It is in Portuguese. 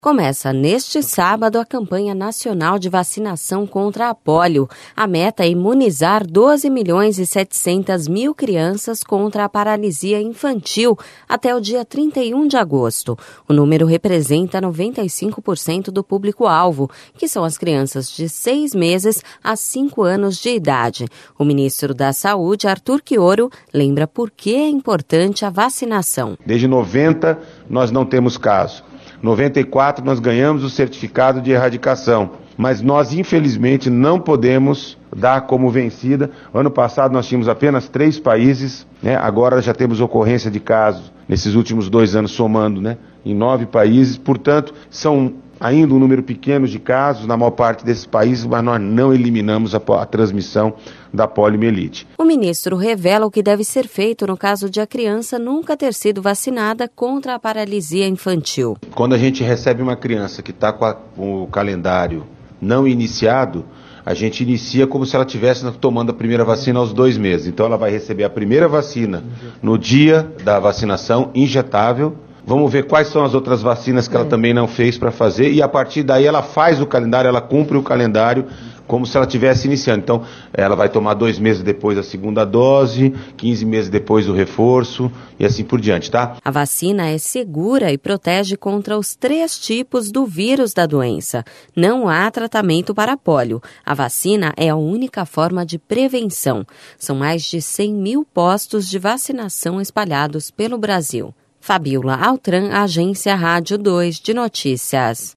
Começa neste sábado a campanha nacional de vacinação contra a pólio. A meta é imunizar 12.700.000 crianças contra a paralisia infantil até o dia 31 de agosto. O número representa 95% do público-alvo, que são as crianças de 6 meses a 5 anos de idade. O ministro da Saúde, Arthur Quioro, lembra por que é importante a vacinação. Desde 90 nós não temos caso. 94 nós ganhamos o certificado de erradicação, mas nós infelizmente não podemos dar como vencida. Ano passado nós tínhamos apenas 3 países, agora já temos ocorrência de casos nesses últimos 2 anos somando, em 9 países, portanto são ainda um número pequeno de casos na maior parte desses países, mas nós não eliminamos a transmissão da poliomielite. O ministro revela o que deve ser feito no caso de a criança nunca ter sido vacinada contra a paralisia infantil. Quando a gente recebe uma criança que está com o calendário não iniciado, a gente inicia como se ela estivesse tomando a primeira vacina aos 2 meses. Então ela vai receber a primeira vacina no dia da vacinação, injetável. Vamos ver quais são as outras vacinas que ela também não fez para fazer e a partir daí ela faz o calendário, ela cumpre o calendário como se ela estivesse iniciando. Então ela vai tomar 2 meses depois a segunda dose, 15 meses depois o reforço e assim por diante, tá? A vacina é segura e protege contra os 3 tipos do vírus da doença. Não há tratamento para pólio. A vacina é a única forma de prevenção. São mais de 100.000 postos de vacinação espalhados pelo Brasil. Fabíola Altran, Agência Rádio 2 de Notícias.